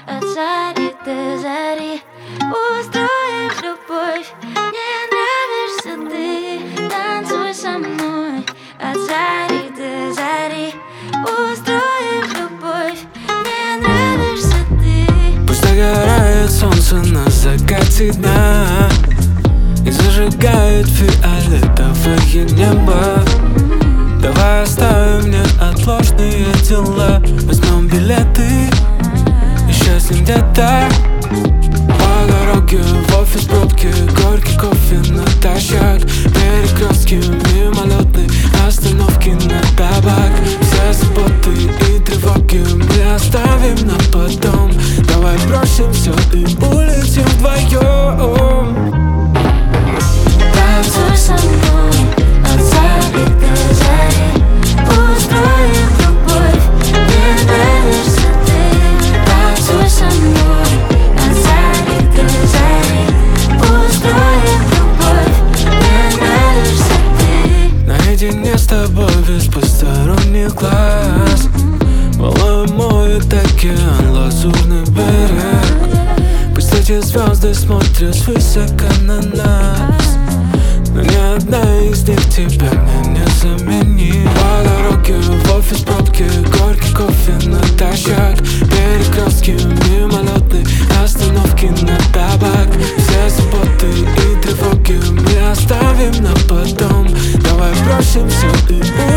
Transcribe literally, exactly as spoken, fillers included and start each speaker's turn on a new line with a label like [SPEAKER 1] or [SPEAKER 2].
[SPEAKER 1] от зари до зари. Устроим любовь, мне нравишься ты. Танцуй со мной от зари до зари. Устроим любовь, мне нравишься ты.
[SPEAKER 2] Пусть догорает солнце на закате дня и зажигает фиолетовое небо. Давай оставим неотложные дела, возьмем билеты и счастьем где-то. По дороге в офис пробки, горький кофе натощак, перекрестки, мимолетные остановки на табак. Все заботы и тревоги мы оставим на потом. Давай бросим все и улетим вдвоем.
[SPEAKER 1] Танцуй со мной от зари до зари. Устроим любовь, мне нравишься ты. Танцуй со мной от зари до зари. Устроим любовь, мне нравишься ты.
[SPEAKER 2] Наедине с тобой без посторонних глаз, волною моет океан, лазурный берег. Пусть эти звезды смотрят свысока на нас, но ни одна из них тебя мне не заменит. По дороге в офис пробки, горький кофе натощак, перекрестки, мимолетные остановки на табак. Все заботы и тревоги мы оставим на потом. Давай бросим все и